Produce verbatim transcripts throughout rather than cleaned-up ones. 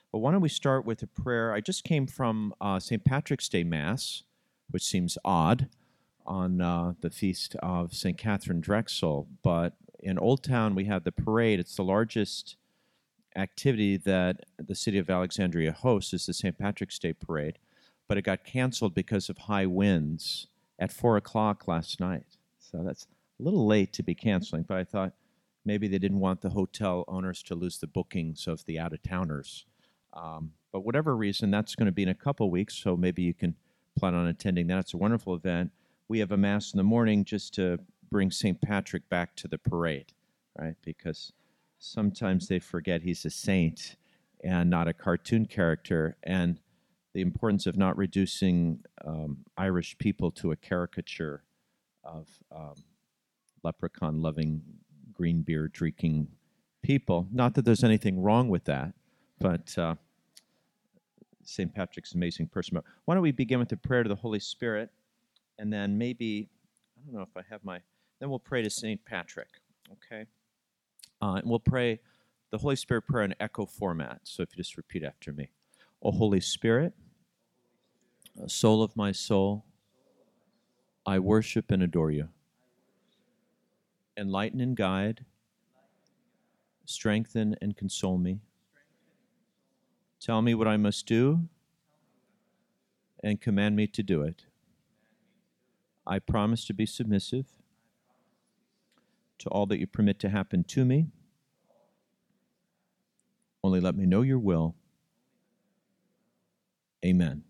Well, why don't we start with a prayer? I just came from uh, Saint Patrick's Day Mass, which seems odd on uh, the feast of Saint Catherine Drexel. But in Old Town, we have the parade. It's the largest activity that the city of Alexandria hosts is the Saint Patrick's Day Parade. But it got canceled because of high winds at four o'clock last night. So that's a little late to be canceling, but I thought maybe they didn't want the hotel owners to lose the bookings of the out-of-towners. Um, but whatever reason, that's going to be in a couple weeks, so maybe you can plan on attending that. It's a wonderful event. We have a Mass in the morning just to bring Saint Patrick back to the parade, right? Because sometimes they forget he's a saint and not a cartoon character, and the importance of not reducing um, Irish people to a caricature of um, leprechaun-loving, green beer-drinking people. Not that there's anything wrong with that, but uh, Saint Patrick's an amazing person. But why don't we begin with the prayer to the Holy Spirit, and then maybe, I don't know if I have my, then we'll pray to Saint Patrick, okay? Uh, and we'll pray the Holy Spirit prayer in echo format, so if you just repeat after me. O Holy Spirit, soul of my soul, I worship and adore you. Enlighten and guide, strengthen and console me. Tell me what I must do, and command me to do it. I promise to be submissive to all that you permit to happen to me. Only let me know your will. Amen.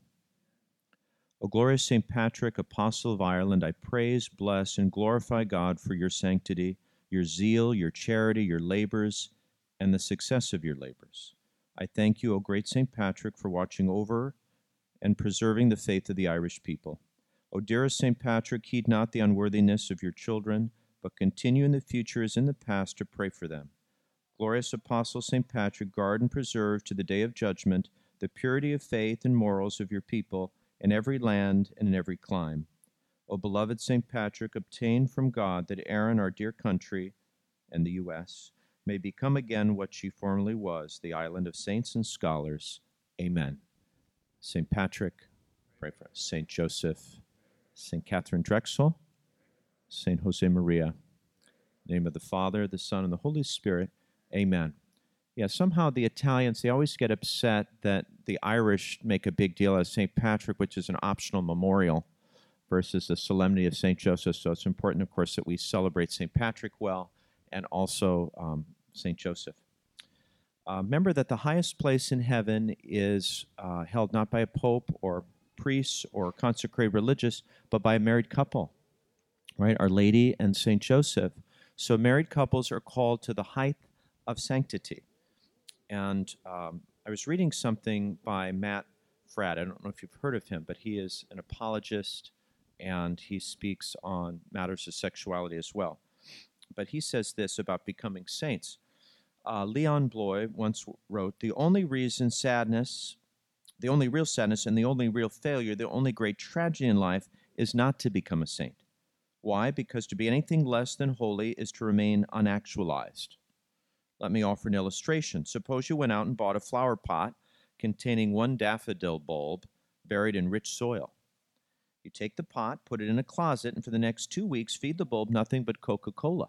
O glorious Saint Patrick, Apostle of Ireland, I praise, bless, and glorify God for your sanctity, your zeal, your charity, your labors, and the success of your labors. I thank you, O great Saint Patrick, for watching over and preserving the faith of the Irish people. O dearest Saint Patrick, heed not the unworthiness of your children, but continue in the future as in the past to pray for them. Glorious Apostle Saint Patrick, guard and preserve to the day of judgment the purity of faith and morals of your people in every land and in every clime. O beloved Saint Patrick, obtain from God that Erin, our dear country, and the U S may become again what she formerly was, the island of saints and scholars. Amen. Saint Patrick, pray for us. Saint Joseph, Saint Catherine Drexel, Saint Jose Maria. In the name of the Father, the Son, and the Holy Spirit. Amen. Yeah, somehow the Italians, they always get upset that the Irish make a big deal of Saint Patrick, which is an optional memorial, versus the solemnity of Saint Joseph. So it's important, of course, that we celebrate Saint Patrick well and also um, Saint Joseph. Uh, remember that the highest place in heaven is uh, held not by a pope or priests or consecrated religious, but by a married couple, right? Our Lady and Saint Joseph. So married couples are called to the height of sanctity. And um, I was reading something by Matt Fradd. I don't know if you've heard of him, but he is an apologist, and he speaks on matters of sexuality as well. But he says this about becoming saints. Uh, Leon Bloy once wrote, the only reason sadness, the only real sadness and the only real failure, the only great tragedy in life is not to become a saint. Why? Because to be anything less than holy is to remain unactualized. Let me offer an illustration. Suppose you went out and bought a flower pot containing one daffodil bulb buried in rich soil. You take the pot, put it in a closet, and for the next two weeks feed the bulb nothing but Coca-Cola.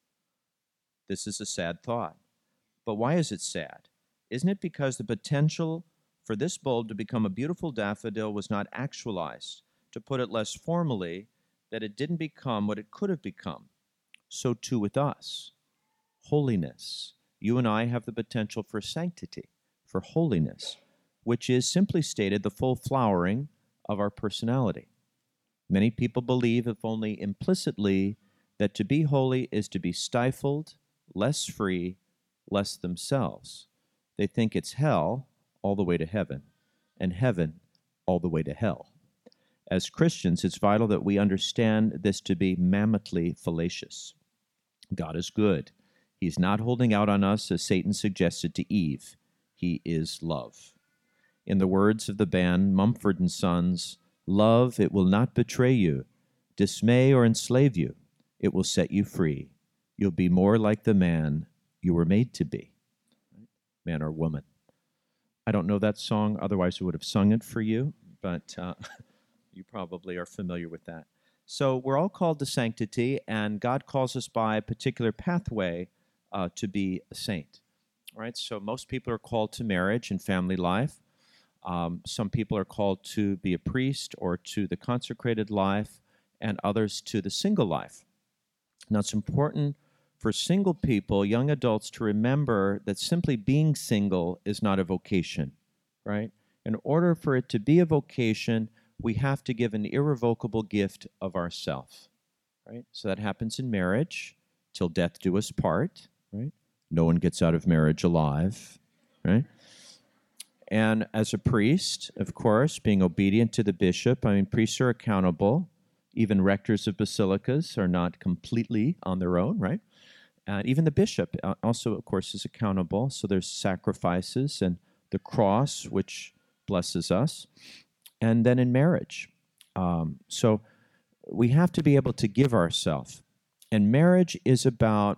This is a sad thought. But why is it sad? Isn't it because the potential for this bulb to become a beautiful daffodil was not actualized? To put it less formally, that it didn't become what it could have become. So too with us. Holiness. You and I have the potential for sanctity, for holiness, which is, simply stated, the full flowering of our personality. Many people believe, if only implicitly, that to be holy is to be stifled, less free, less themselves. They think it's hell all the way to heaven, and heaven all the way to hell. As Christians, it's vital that we understand this to be mammothly fallacious. God is good. He's not holding out on us as Satan suggested to Eve. He is love. In the words of the band Mumford and Sons, love, it will not betray you, dismay or enslave you. It will set you free. You'll be more like the man you were made to be, man or woman. I don't know that song, otherwise I would have sung it for you, but uh, you probably are familiar with that. So we're all called to sanctity, and God calls us by a particular pathway uh, to be a saint. All right, so most people are called to marriage and family life. Um, some people are called to be a priest or to the consecrated life, and others to the single life. Now, it's important for single people, young adults, to remember that simply being single is not a vocation, right? In order for it to be a vocation, we have to give an irrevocable gift of ourself, right? So that happens in marriage, till death do us part, right? No one gets out of marriage alive, right? And as a priest, of course, being obedient to the bishop, I mean, priests are accountable. Even rectors of basilicas are not completely on their own, right? And even the bishop uh, also, of course, is accountable. So there's sacrifices and the cross, which blesses us. And then in marriage. Um, so we have to be able to give ourselves. And marriage is about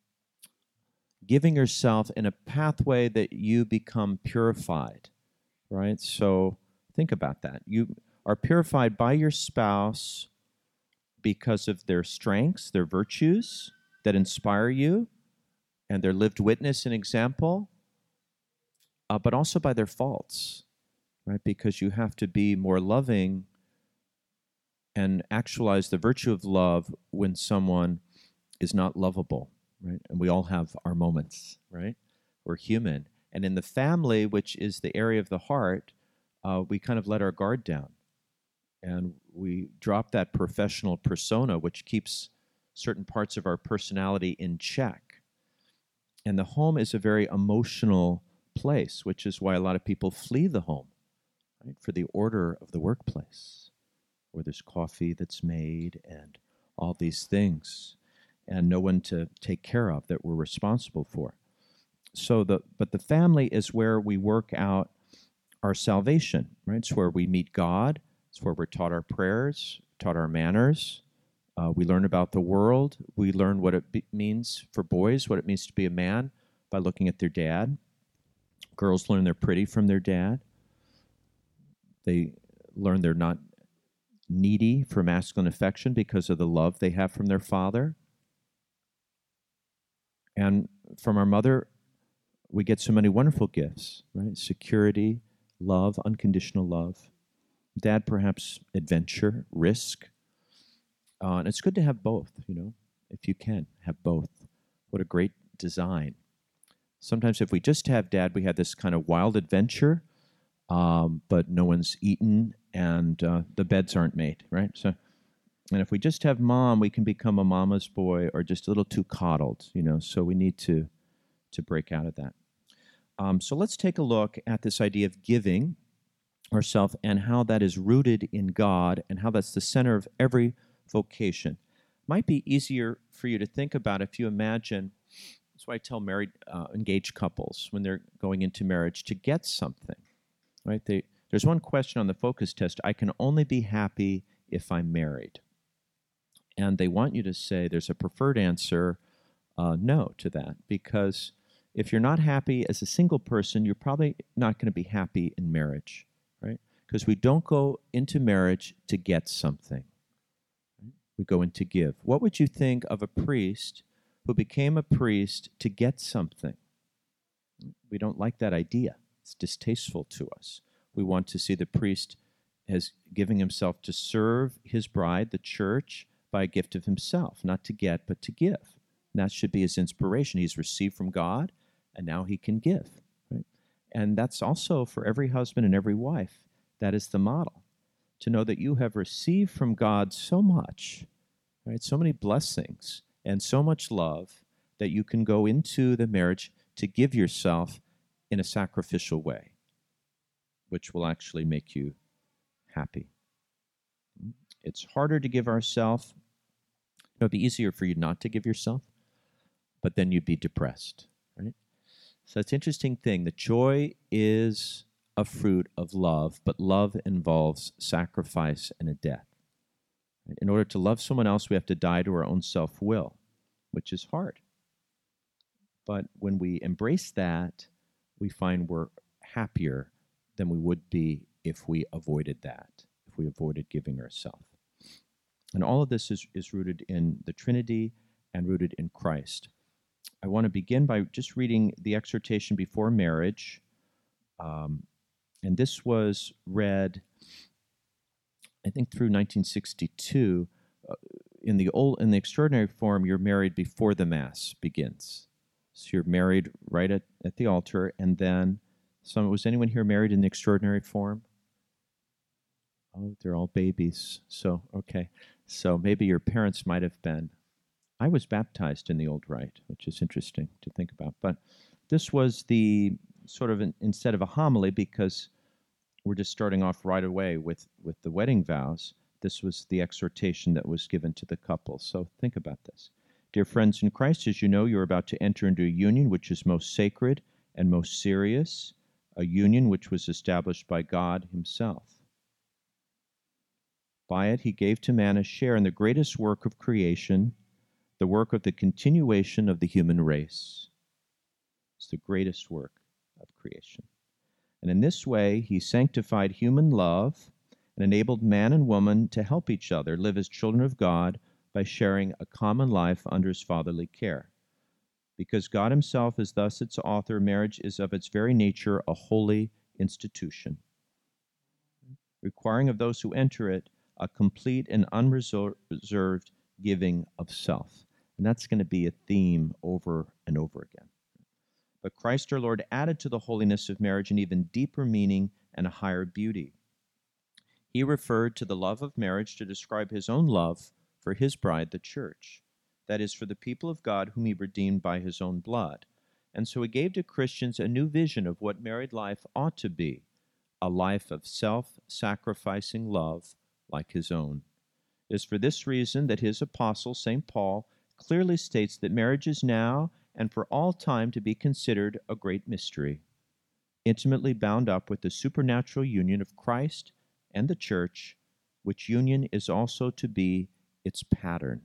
giving yourself in a pathway that you become purified, right? So think about that. You are purified by your spouse because of their strengths, their virtues that inspire you, and their lived witness and example, uh, but also by their faults, right? Because you have to be more loving and actualize the virtue of love when someone is not lovable, right? And we all have our moments, right? We're human. And in the family, which is the area of the heart, uh, we kind of let our guard down. And we drop that professional persona, which keeps certain parts of our personality in check. And the home is a very emotional place, which is why a lot of people flee the home, right? For the order of the workplace, where there's coffee that's made and all these things, and no one to take care of that we're responsible for. So the but the family is where we work out our salvation, right? It's where we meet God. It's where we're taught our prayers, taught our manners. Uh, we learn about the world. We learn what it be- means for boys, what it means to be a man by looking at their dad. Girls learn they're pretty from their dad. They learn they're not needy for masculine affection because of the love they have from their father. And from our mother, we get so many wonderful gifts, right? Security, love, unconditional love. Dad, perhaps adventure, risk. Uh, and it's good to have both, you know, if you can have both. What a great design. Sometimes if we just have dad, we have this kind of wild adventure, um, but no one's eaten and uh, the beds aren't made, right? So, and if we just have mom, we can become a mama's boy or just a little too coddled, you know, so we need to, to break out of that. Um, so let's take a look at this idea of giving ourselves and how that is rooted in God and how that's the center of every vocation. Might be easier for you to think about if you imagine, that's why I tell married, uh, engaged couples when they're going into marriage to get something, right? They, there's one question on the focus test, I can only be happy if I'm married. And they want you to say there's a preferred answer, uh, no to that, because if you're not happy as a single person, you're probably not going to be happy in marriage, right? Because we don't go into marriage to get something. Right? We go in to give. What would you think of a priest who became a priest to get something? We don't like that idea. It's distasteful to us. We want to see the priest as giving himself to serve his bride, the church, by a gift of himself, not to get, but to give. And that should be his inspiration. He's received from God, and now he can give. Right? And that's also for every husband and every wife. That is the model, to know that you have received from God so much, right? So many blessings and so much love that you can go into the marriage to give yourself in a sacrificial way, which will actually make you happy. It's harder to give ourselves. It would be easier for you not to give yourself, but then you'd be depressed, right? So it's an interesting thing. The joy is a fruit of love, but love involves sacrifice and a death. In order to love someone else, we have to die to our own self-will, which is hard. But when we embrace that, we find we're happier than we would be if we avoided that, if we avoided giving ourselves. And all of this is, is rooted in the Trinity and rooted in Christ. I want to begin by just reading the exhortation before marriage. Um, and this was read, I think, through nineteen sixty-two. Uh, in the old, in the extraordinary form, you're married before the Mass begins. So you're married right at, at the altar, and then some. Was anyone here married in the extraordinary form? Oh, they're all babies. So okay, so maybe your parents might have been. I was baptized in the old rite, which is interesting to think about. But this was the sort of an, instead of a homily, because we're just starting off right away with, with the wedding vows, this was the exhortation that was given to the couple. So think about this. Dear friends in Christ, as you know, you're about to enter into a union which is most sacred and most serious, a union which was established by God himself. By it, he gave to man a share in the greatest work of creation, the work of the continuation of the human race. It's the greatest work of creation. And in this way, he sanctified human love and enabled man and woman to help each other live as children of God by sharing a common life under his fatherly care. Because God himself is thus its author, marriage is of its very nature a holy institution, requiring of those who enter it a complete and unreserved giving of self. And that's going to be a theme over and over again. But Christ our Lord added to the holiness of marriage an even deeper meaning and a higher beauty. He referred to the love of marriage to describe his own love for his bride, the church. That is, for the people of God whom he redeemed by his own blood. And so he gave to Christians a new vision of what married life ought to be, a life of self-sacrificing love like his own. It is for this reason that his apostle, Saint Paul, clearly states that marriage is now and for all time to be considered a great mystery, intimately bound up with the supernatural union of Christ and the church, which union is also to be its pattern.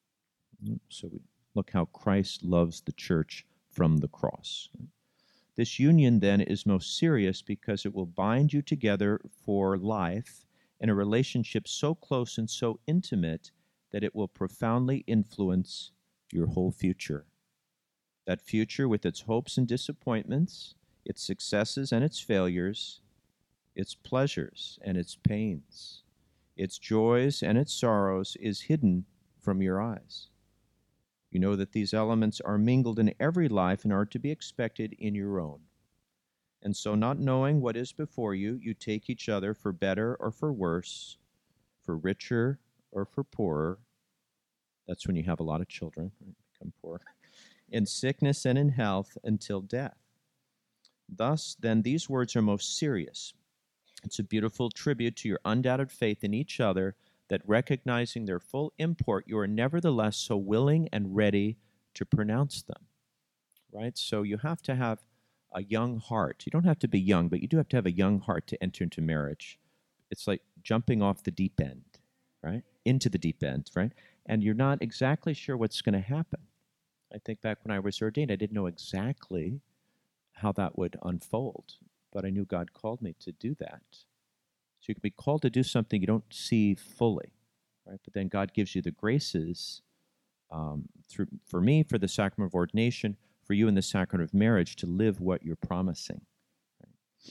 So we look how Christ loves the church from the cross. This union then is most serious because it will bind you together for life in a relationship so close and so intimate that it will profoundly influence your whole future. That future with its hopes and disappointments, its successes and its failures, its pleasures and its pains, its joys and its sorrows is hidden from your eyes. You know that these elements are mingled in every life and are to be expected in your own. And so, not knowing what is before you, you take each other for better or for worse, for richer or for poorer. That's when you have a lot of children, right? Become poor. In sickness and in health until death. Thus, then, these words are most serious. It's a beautiful tribute to your undoubted faith in each other, that recognizing their full import, you are nevertheless so willing and ready to pronounce them, right? So you have to have a young heart. You don't have to be young, but you do have to have a young heart to enter into marriage. It's like jumping off the deep end, right? Into the deep end, right? And you're not exactly sure what's going to happen. I think back when I was ordained, I didn't know exactly how that would unfold, but I knew God called me to do that. So you can be called to do something you don't see fully, right? But then God gives you the graces um, through, for me, for the sacrament of ordination, for you in the sacrament of marriage, to live what you're promising. Right?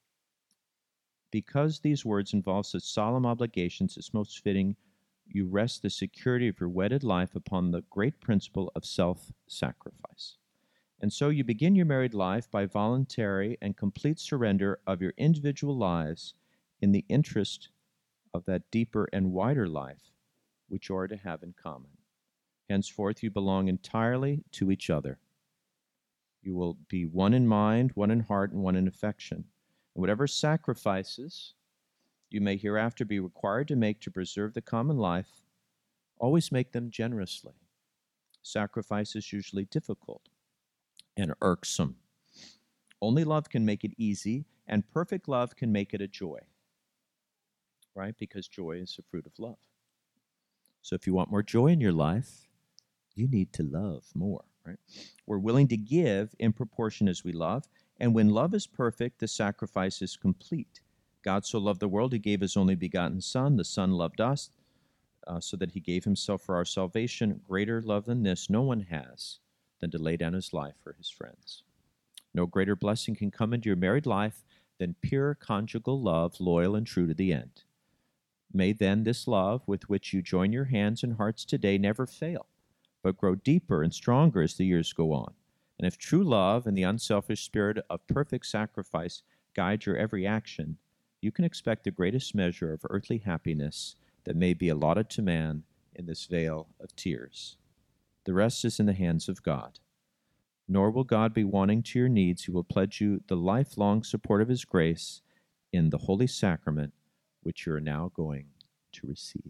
Because these words involve such solemn obligations, it's most fitting you rest the security of your wedded life upon the great principle of self-sacrifice. And so you begin your married life by voluntary and complete surrender of your individual lives in the interest of that deeper and wider life which you are to have in common. Henceforth you belong entirely to each other. You will be one in mind, one in heart, and one in affection. And whatever sacrifices you may hereafter be required to make to preserve the common life, always make them generously. Sacrifice is usually difficult and irksome. Only love can make it easy, and perfect love can make it a joy, right? Because joy is a fruit of love. So if you want more joy in your life, you need to love more, right? We're willing to give in proportion as we love, And when love is perfect, the sacrifice is complete. God so loved the world, he gave his only begotten Son. The Son loved us, uh, so that he gave himself for our salvation. Greater love than this no one has, than to lay down his life for his friends. No greater blessing can come into your married life than pure conjugal love, loyal and true to the end. May then this love with which you join your hands and hearts today never fail, but grow deeper and stronger as the years go on. And if true love and the unselfish spirit of perfect sacrifice guide your every action, you can expect the greatest measure of earthly happiness that may be allotted to man in this vale of tears. The rest is in the hands of God. Nor will God be wanting to your needs. He will pledge you the lifelong support of his grace in the holy sacrament, which you are now going to receive.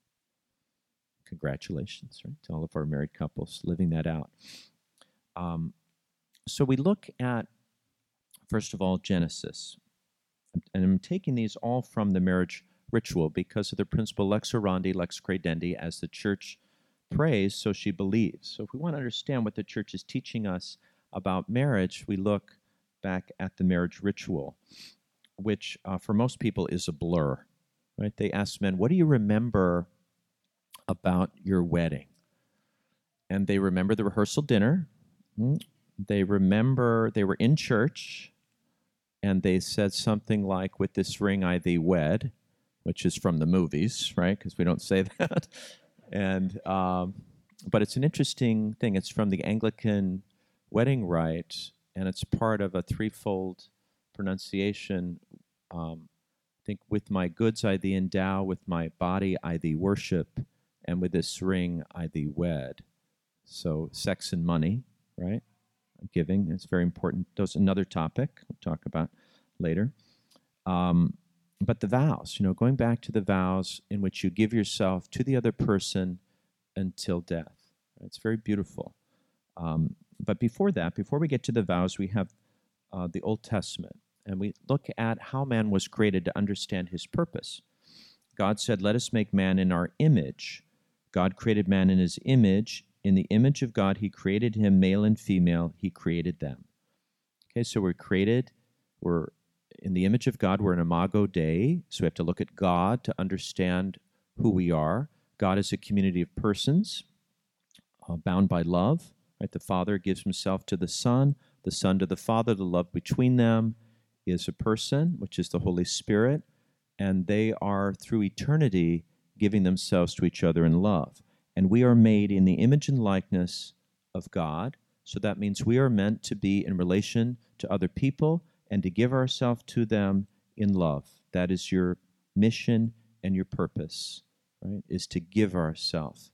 Congratulations, right, to all of our married couples living that out. Um, so we look at, first of all, Genesis. And I'm taking these all from the marriage ritual because of the principle lex orandi, lex credendi, as the church prays, so she believes. So if we want to understand what the church is teaching us about marriage, we look back at the marriage ritual, which uh, for most people is a blur, right? They ask men, what do you remember about your wedding? And they remember the rehearsal dinner. They remember they were in church, and they said something like, with this ring I thee wed, which is from the movies, right? Because we don't say that. And um, but it's an interesting thing. It's from the Anglican wedding rite, and it's part of a threefold pronunciation. Um, I think, with my goods I thee endow, with my body I thee worship, and with this ring I thee wed. So sex and money, right? Giving is very important. That's another topic we'll talk about later. Um, but the vows, you know, going back to the vows in which you give yourself to the other person until death. It's very beautiful. Um, but before that, before we get to the vows, we have uh, the Old Testament, and we look at how man was created to understand his purpose. God said, let us make man in our image. God created man in his image. In the image of God, he created him, male and female, he created them. Okay, so we're created, we're in the image of God, we're an imago Dei, so we have to look at God to understand who we are. God is a community of persons uh, bound by love. Right? The Father gives himself to the Son, the Son to the Father. The love between them is a person, which is the Holy Spirit, and they are, through eternity, giving themselves to each other in love. And we are made in the image and likeness of God, so that means we are meant to be in relation to other people and to give ourselves to them in love. That is your mission and your purpose, right, is to give ourselves.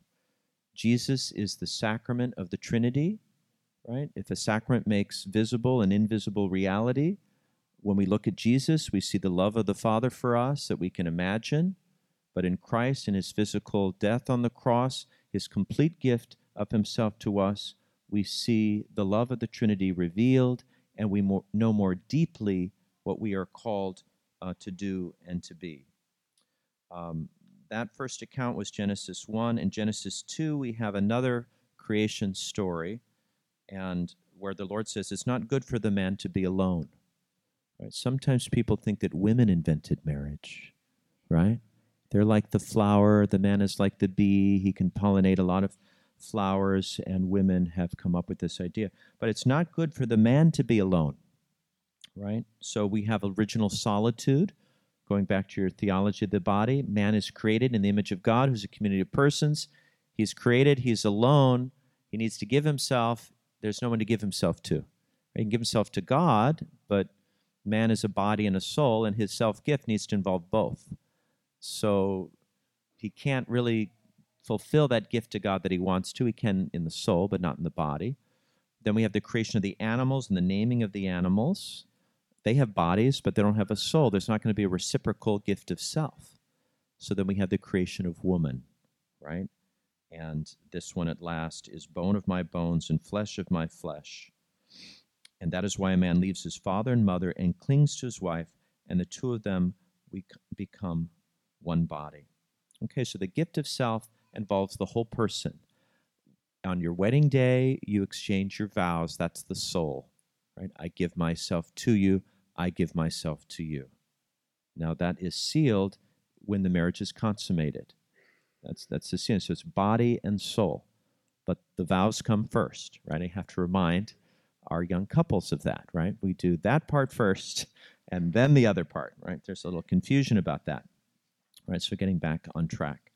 Jesus is the sacrament of the Trinity, right? If a sacrament makes visible an invisible reality, when we look at Jesus, we see the love of the Father for us that we can imagine. But in Christ, in his physical death on the cross, his complete gift of himself to us, we see the love of the Trinity revealed, and we more, know more deeply what we are called uh, to do and to be. Um, that first account was Genesis one. In Genesis two, we have another creation story, and where the Lord says, it's not good for the man to be alone. Right? Sometimes people think that women invented marriage, right? They're like the flower, the man is like the bee, he can pollinate a lot of flowers, and women have come up with this idea. But it's not good for the man to be alone, right? So we have original solitude, going back to your theology of the body. Man is created in the image of God, who's a community of persons. He's created, he's alone, he needs to give himself, there's no one to give himself to. He can give himself to God, but man is a body and a soul, and his self-gift needs to involve both. So he can't really fulfill that gift to God that he wants to. He can in the soul, but not in the body. Then we have the creation of the animals and the naming of the animals. They have bodies, but they don't have a soul. There's not going to be a reciprocal gift of self. So then we have the creation of woman, right? And this one at last is bone of my bones and flesh of my flesh. And that is why a man leaves his father and mother and clings to his wife, and the two of them we become one body. Okay, so the gift of self involves the whole person. On your wedding day, you exchange your vows. That's the soul. right? I give myself to you, I give myself to you. Now that is sealed when the marriage is consummated. That's that's the sin. So it's body and soul. But the vows come first, right? I have to remind our young couples of that, right? We do that part first and then the other part, right? There's a little confusion about that, right? So getting back on track.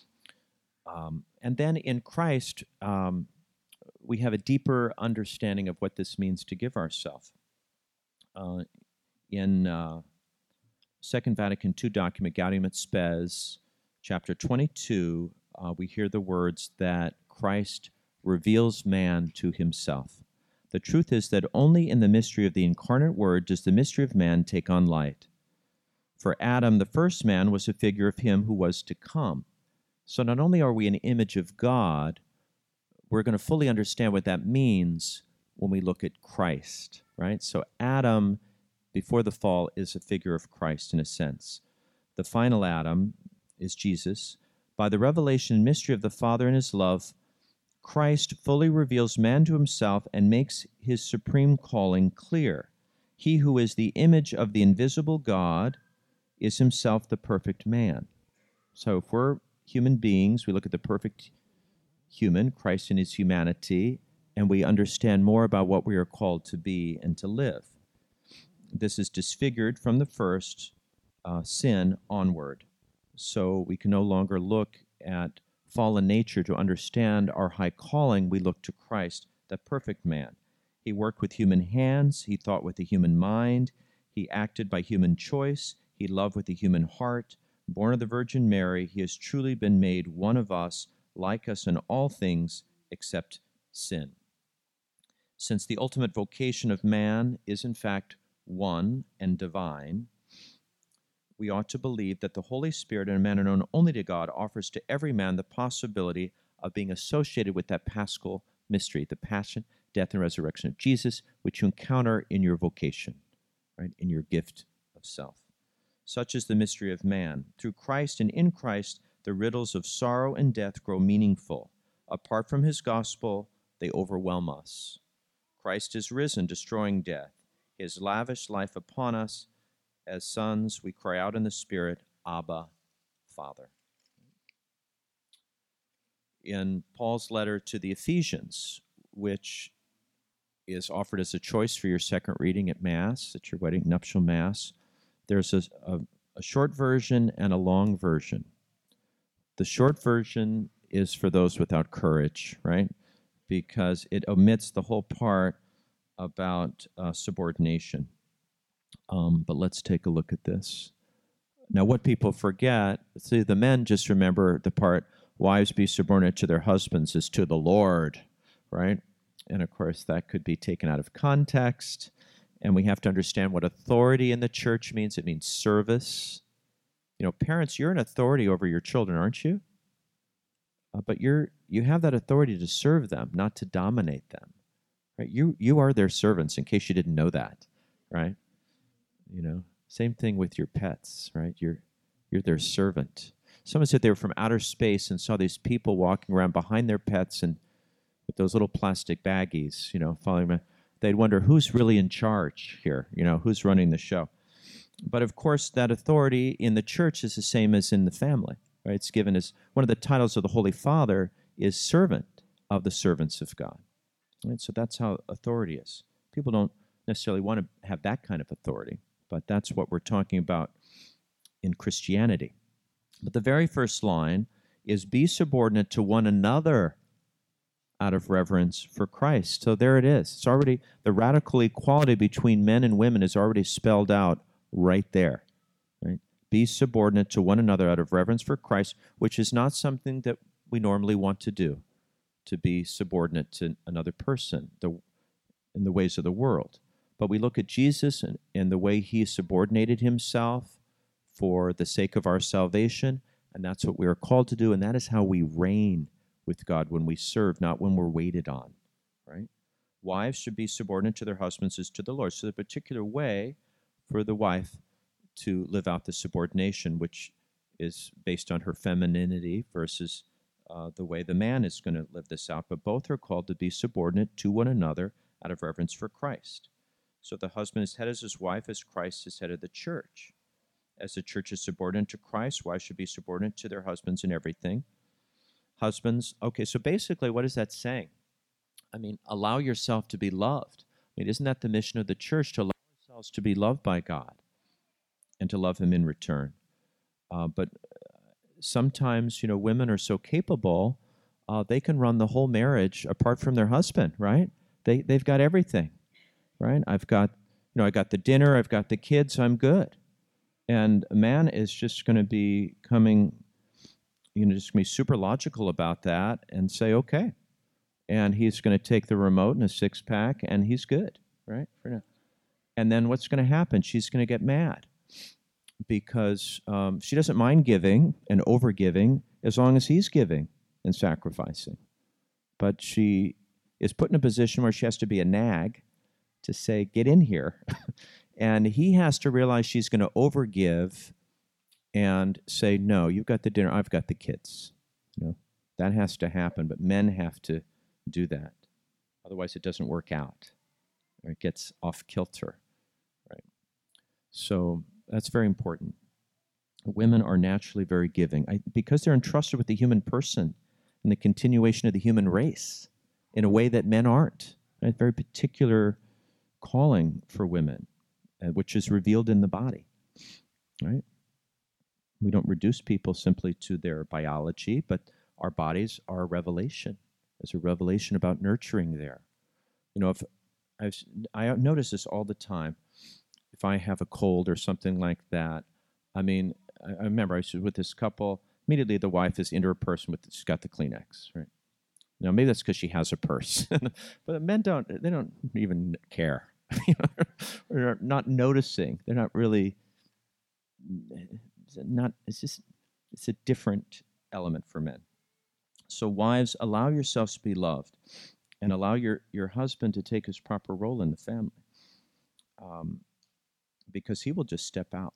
Um, and then in Christ, um, we have a deeper understanding of what this means to give ourselves. Uh, in uh, Second Vatican two document, Gaudium et Spes, chapter twenty-two, uh, we hear the words that Christ reveals man to himself. The truth is that only in the mystery of the incarnate Word does the mystery of man take on light. For Adam, the first man, was a figure of him who was to come. So not only are we an image of God, we're going to fully understand what that means when we look at Christ, right? So Adam, before the fall, is a figure of Christ in a sense. The final Adam is Jesus. By the revelation and mystery of the Father and his love, Christ fully reveals man to himself and makes his supreme calling clear. He who is the image of the invisible God is himself the perfect man. So if we're human beings, we look at the perfect human, Christ in his humanity, and we understand more about what we are called to be and to live. This is disfigured from the first uh, sin onward. So we can no longer look at fallen nature to understand our high calling. We look to Christ, the perfect man. He worked with human hands. He thought with the human mind. He acted by human choice. He loved with the human heart. Born of the Virgin Mary, he has truly been made one of us, like us in all things except sin. Since the ultimate vocation of man is in fact one and divine, we ought to believe that the Holy Spirit, in a manner known only to God, offers to every man the possibility of being associated with that paschal mystery, the passion, death, and resurrection of Jesus, which you encounter in your vocation, right, in your gift of self. Such is the mystery of man. Through Christ and in Christ, the riddles of sorrow and death grow meaningful. Apart from his gospel, they overwhelm us. Christ is risen, destroying death. His lavish life upon us, as sons, we cry out in the Spirit, Abba, Father. In Paul's letter to the Ephesians, which is offered as a choice for your second reading at Mass, at your wedding nuptial Mass, there's a, a, a short version and a long version. The short version is for those without courage, right? Because it omits the whole part about uh, subordination. Um, but let's take a look at this. Now, what people forget, see, the men just remember the part, wives be subordinate to their husbands is to the Lord, right? And of course, that could be taken out of context. And we have to understand what authority in the church means. It means service. You know, parents, you're an authority over your children, aren't you? Uh, but you're you have that authority to serve them, not to dominate them, right? You you are their servants, in case you didn't know that, right? You know, same thing with your pets, right? You're you're their servant. Someone said they were from outer space and saw these people walking around behind their pets and with those little plastic baggies, you know, following them. They'd wonder who's really in charge here, you know, who's running the show. But of course, that authority in the church is the same as in the family, right? It's given as one of the titles of the Holy Father is servant of the servants of God. Right? So that's how authority is. People don't necessarily want to have that kind of authority, but that's what we're talking about in Christianity. But the very first line is be subordinate to one another out of reverence for Christ. So there it is. It's already, the radical equality between men and women is already spelled out right there. Right? Be subordinate to one another out of reverence for Christ, which is not something that we normally want to do, to be subordinate to another person the, in the ways of the world. But we look at Jesus and, and the way he subordinated himself for the sake of our salvation, and that's what we are called to do, and that is how we reign with God when we serve, not when we're waited on, right? Wives should be subordinate to their husbands as to the Lord. So the particular way for the wife to live out the subordination, which is based on her femininity versus uh, the way the man is going to live this out. But both are called to be subordinate to one another out of reverence for Christ. So the husband is head as his wife, as Christ is head of the church. As the church is subordinate to Christ, wives should be subordinate to their husbands in everything. Husbands, okay, so basically, what is that saying? I mean, allow yourself to be loved. I mean, isn't that the mission of the church, to allow ourselves to be loved by God and to love him in return? Uh, but sometimes, you know, women are so capable, uh, they can run the whole marriage apart from their husband, right? They, they've got everything, right? I've got, you know, I got the dinner, I've got the kids, I'm good. And a man is just going to be coming, you know, just going to be super logical about that and say, okay. And he's going to take the remote and a six-pack, and he's good, right? For now. And then what's going to happen? She's going to get mad because um, she doesn't mind giving and over-giving as long as he's giving and sacrificing. But she is put in a position where she has to be a nag to say, get in here. And he has to realize she's going to overgive and say, no, you've got the dinner, I've got the kids. You know, that has to happen, but men have to do that. Otherwise, it doesn't work out, or it gets off kilter, right? So that's very important. Women are naturally very giving I, because they're entrusted with the human person and the continuation of the human race in a way that men aren't. A very particular calling for women, uh, which is revealed in the body, right? We don't reduce people simply to their biology, but our bodies are a revelation. There's a revelation about nurturing there. You know, if I've, I notice this all the time. If I have a cold or something like that, I mean, I, I remember I was with this couple. Immediately, the wife is into her purse with she's got the Kleenex, right? Now, maybe that's because she has a purse, but the men don't. They don't even care. You know, they're not noticing. They're not really. Not. It's just. It's a different element for men. So, wives, allow yourselves to be loved, and allow your your husband to take his proper role in the family, um, because he will just step out.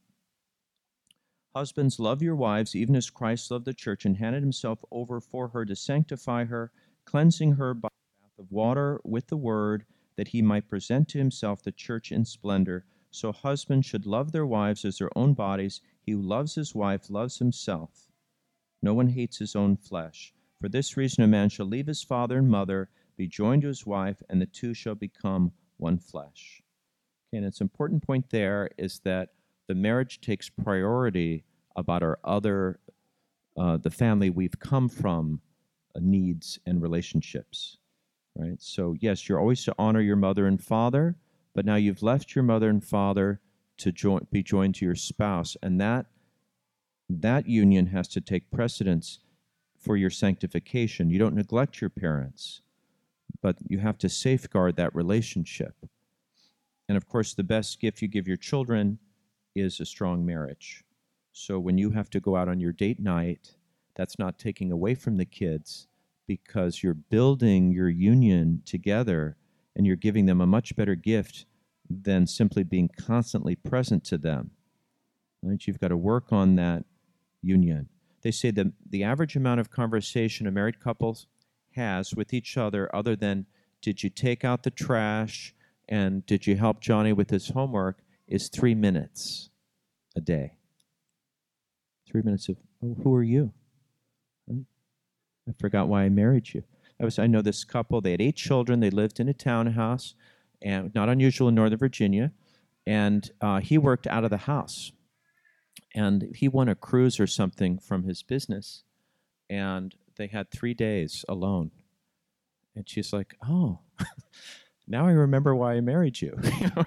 Husbands, love your wives, even as Christ loved the church and handed himself over for her to sanctify her, cleansing her by the bath of water with the word, that he might present to himself the church in splendor. So husbands should love their wives as their own bodies. He who loves his wife loves himself. No one hates his own flesh. For this reason a man shall leave his father and mother, be joined to his wife, and the two shall become one flesh. Okay, and it's an important point there is that the marriage takes priority about our other, uh, the family we've come from, uh, needs and relationships, right? So yes, you're always to honor your mother and father, but now you've left your mother and father to join, be joined to your spouse, and that that union has to take precedence for your sanctification. You don't neglect your parents, but you have to safeguard that relationship. And of course, the best gift you give your children is a strong marriage. So when you have to go out on your date night, that's not taking away from the kids, because you're building your union together and you're giving them a much better gift than simply being constantly present to them. Right? You've got to work on that union. They say that the average amount of conversation a married couple has with each other, other than did you take out the trash and did you help Johnny with his homework, is three minutes a day. Three minutes of, oh, who are you? Right? I forgot why I married you. I was, I know this couple, they had eight children, they lived in a townhouse, and not unusual in Northern Virginia, and uh, he worked out of the house. And he won a cruise or something from his business, and they had three days alone. And she's like, oh, now I remember why I married you.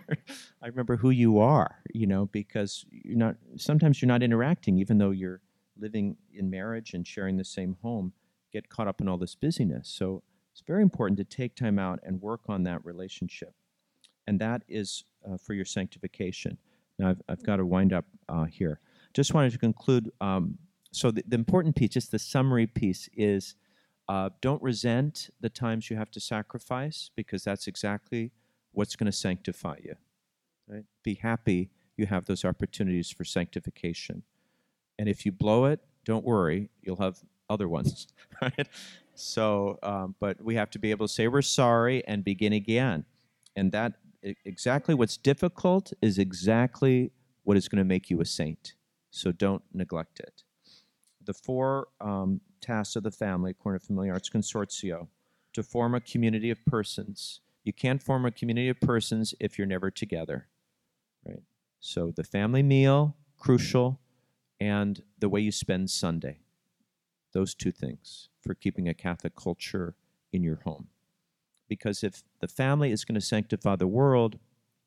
I remember who you are, you know, because you're not, sometimes you're not interacting, even though you're living in marriage and sharing the same home, get caught up in all this busyness. So it's very important to take time out and work on that relationship. And that is uh, for your sanctification. Now, I've, I've got to wind up uh, here. Just wanted to conclude. Um, so the, the important piece, just the summary piece, is uh, don't resent the times you have to sacrifice, because that's exactly what's going to sanctify you. Right? Be happy you have those opportunities for sanctification. And if you blow it, don't worry, you'll have other ones. Right? So, um, but we have to be able to say we're sorry and begin again. And that e- exactly what's difficult is exactly what is going to make you a saint. So don't neglect it. The four um, tasks of the family, according to Familiar Arts Consortio, to form a community of persons. You can't form a community of persons if you're never together, right? So the family meal, crucial, and the way you spend Sunday. Those two things for keeping a Catholic culture in your home. Because if the family is going to sanctify the world,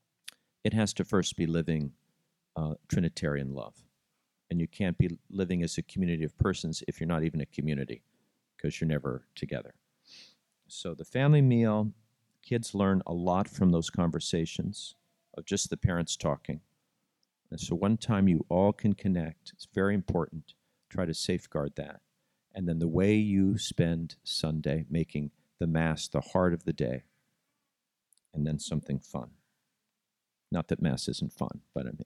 it has to first be living uh, Trinitarian love. And you can't be living as a community of persons if you're not even a community, because you're never together. So the family meal, kids learn a lot from those conversations of just the parents talking. And so one time you all can connect. It's very important. Try to safeguard that. And then the way you spend Sunday, making the Mass the heart of the day, and then something fun. Not that Mass isn't fun, but I mean,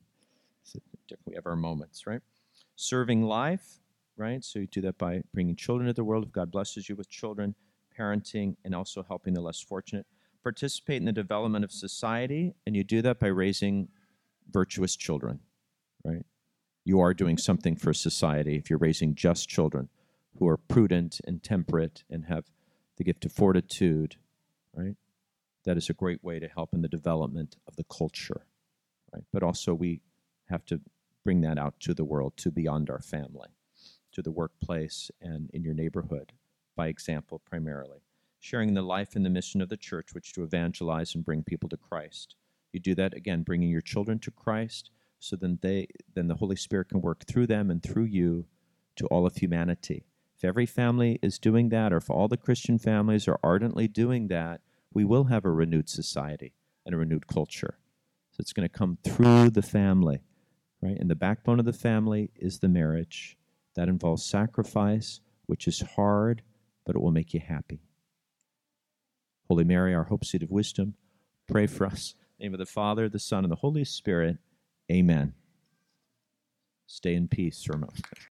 we have our moments, right? Serving life, right? So you do that by bringing children into the world. If God blesses you with children, parenting, and also helping the less fortunate. Participate in the development of society, and you do that by raising virtuous children, right? You are doing something for society if you're raising just children who are prudent and temperate and have the gift of fortitude, right? That is a great way to help in the development of the culture, right? But also we have to bring that out to the world, to beyond our family, to the workplace and in your neighborhood, by example primarily. Sharing the life and the mission of the church, which to evangelize and bring people to Christ. You do that, again, bringing your children to Christ, so then they, then the Holy Spirit can work through them and through you to all of humanity. If every family is doing that, or if all the Christian families are ardently doing that, we will have a renewed society and a renewed culture. So it's going to come through the family, right? And the backbone of the family is the marriage. That involves sacrifice, which is hard, but it will make you happy. Holy Mary, our hope, seat of wisdom, pray for us. In the name of the Father, the Son, and the Holy Spirit. Amen. Stay in peace, Sir.